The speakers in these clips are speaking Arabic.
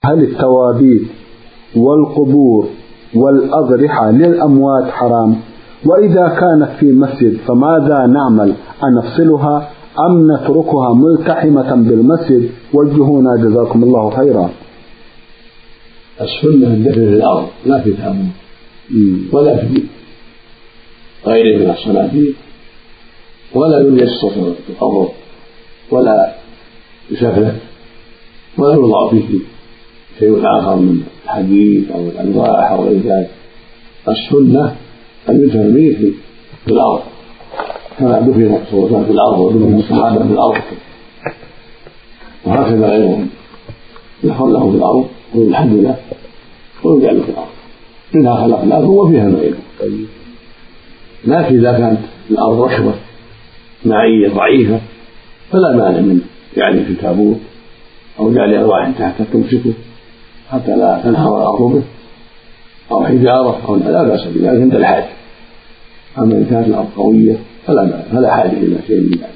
هل التوابيت والقبور والأضرحة للأموات حرام؟ وإذا كانت في مسجد فماذا نعمل؟ أنفصلها أم نتركها ملتحمة بالمسجد؟ وجهونا جزاكم الله خيرا. السنة الدفن في الأرض لا في تابوت ولا في غيره من الصناديق، ولا يجسس القبر ولا يسفلت ولا يوضع فيه شيء آخر من الحديد أو الألواح أو غير ذلك. السنة أن يدفن الميت في الأرض كما دفن الرسول في الأرض ودفن الصحابة في الأرض، وهكذا غيرهم يحفر له في الأرض ويلحد له ويجعل في الأرض، منها خلقناكم وفيها نعيدكم. لكن إذا كانت الأرض رشوة معية ضعيفة فلا مانع من جعله في تابوت أو جعل ألواح تحت تمسكه حتى لا تنهار الأرض به، أو حجارة أو لا بأس بذلك عند الحاجة. أما إن كانت الأرض قوية فلا حاجة إلى شيء من ذلك.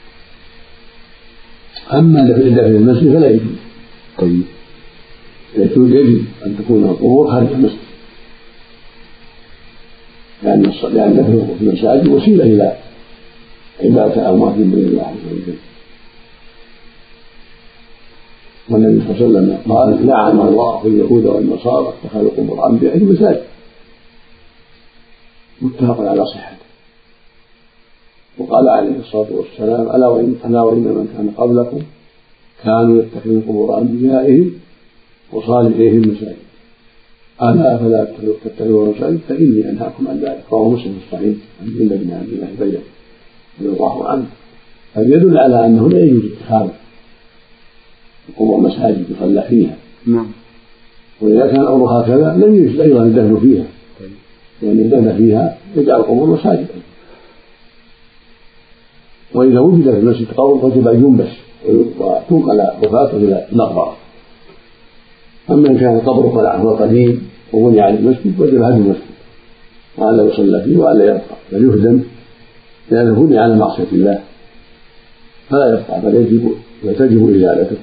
أما الدفن في المسجد فلا يجوز. يجب أن تكون القبور خارج المسجد، لأن الدفن في المساجد وسيلة إلى عبادة الأموات من دون الله عز وجل. والنبي صلى الله عليه وسلم قال: لعن الله اليهود والنصارى اتخذوا قبور أنبيائهم مساجد. متفق على صحته. وقال عليه الصلاة والسلام: ألا وإن من كان قبلكم كانوا يتخذون قبور أنبيائهم وصالحيهم مساجد، ألا فلا تتخذوا مساجد فإني أنهاكم عن ذلك. رواه مسلم الصحيح عن جندب بن عبد الله البجلي رضي الله عنه. فيدل على أنه لا يجوز اتخاذ القبور مساجد يصلى فيها. وإذا كان الأمر هكذا لم يجوز أيضا الدفن فيها، لأن الدفن فيها يجعل القبور مساجد. وإذا وجد في المسجد قبر وجب أن ينبش وتنقل وفاته إلى المقبرة. أما إن كان قبر هو قديم وبني على المسجد وجب هدم المسجد وألا يصلى فيه وألا يبقى، بل يهدم لأنه بني على معصية الله فلا يبقى، بل تجب إزالته.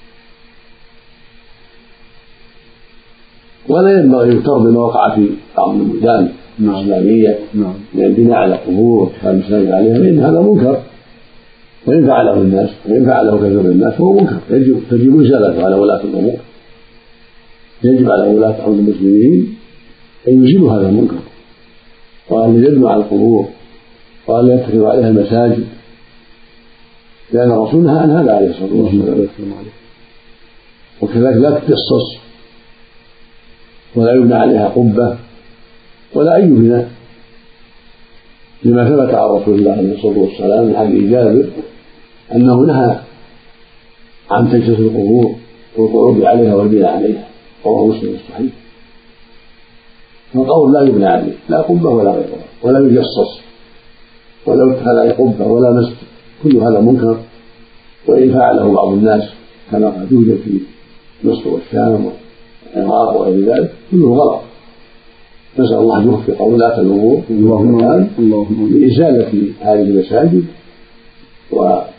ولا ينبغي يغتر بما وقع في بعض البلدان الإسلامية من البناء على قبور واتخاذ المساجد عليها، فإن هذا منكر، وإن فعله الناس وإن فعله كثير من الناس فهو منكر تجب إزالته على ولاة الأمور. يجب على ولاة أمر المسلمين أن يزيلوا هذا المنكر، وأن يبنوا على القبور، وأن يتخذوا عليها المساجد، لأن الرسول نهى عن هذا عليه الصلاة والسلام. وكذلك لا تتجصص ولا يبنى عليها قبة ولا أي بناء، لما ثبت عن رسول الله عليه الصلاة والسلام من حديث جابر أنه نهى عن تجسيس القبور والقعود عليها والبناء عليها، رواه مسلم الصحيح. فالقبر لا يبنى عليه لا قبة ولا غيرها، ولا يجصص ولا يدخل عليه قبة ولا مسجد، كل هذا منكر. وإن فعله بعض الناس كما قد يوجد في مصر والشام والعراق وغير ذلك كله غلط. نسأل الله أن يوفق ولاة الأمور لإزالة هذه المساجد وإبقاء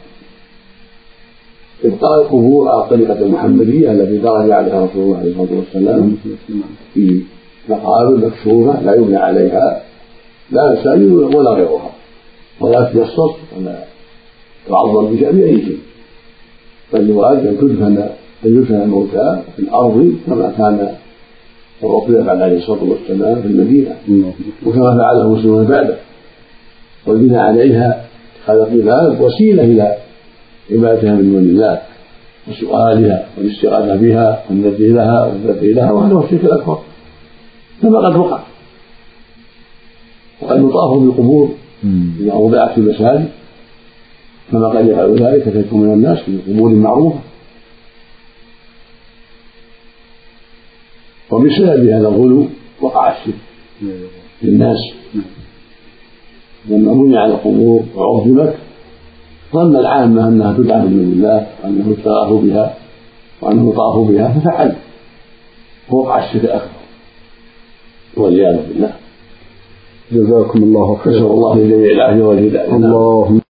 القبور على الطريقة المحمدية التي درج عليها رسول الله عليه الصلاة والسلام في مقابر مكشوفة لا يبنى عليها لا مساجد ولا غيرها، ولا تجصص ولا تعظم بشأن أي شيء، بل يراد أن يدفن الموتى في الأرض كما كان الرسول يفعل عليه الصلاة والسلام في المدينة، وكما فعله المسلمون بعده. والبناء عليها هذا قباب وسيلة إلى عبادتها من دون الله وسؤالها والاستغاثة بها والنذر لها والذبح لها، وهذا هو الشرك الأكبر كما قد وقع. وقد يطاف بالقبور إذا وضعت في المساجد كما قد يفعل ذلك كثير من الناس في قبور معروفة. وبسبب هذا الغلو وقع الشرك للناس، لما بني على القبور وعظمت ظن العامة أنها تدعى من دون الله وأنه استغاثوا بها وأنه طافوا بها ففعل، ووقع الشرك الأكبر والعياذ بالله. جزاكم الله خيرا. نسأل الله للجميع العافية والهداية.